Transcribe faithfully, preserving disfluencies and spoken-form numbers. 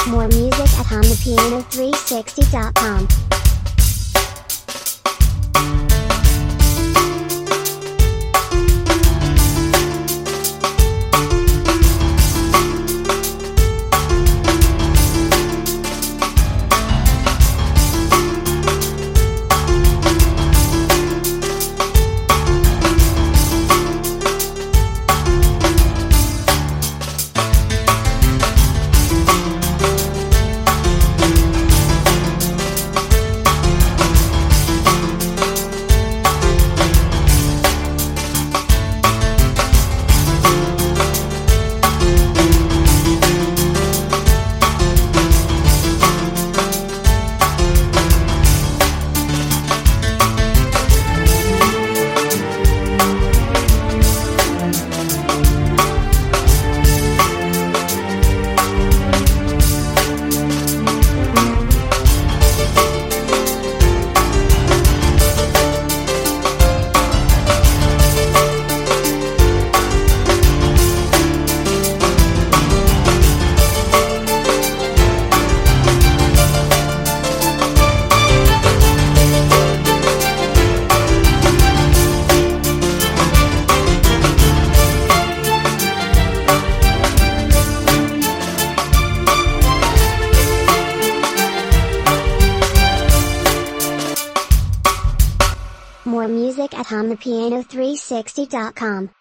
More music at hum the piano three sixty dot com. More music at hum the piano three sixty dot com.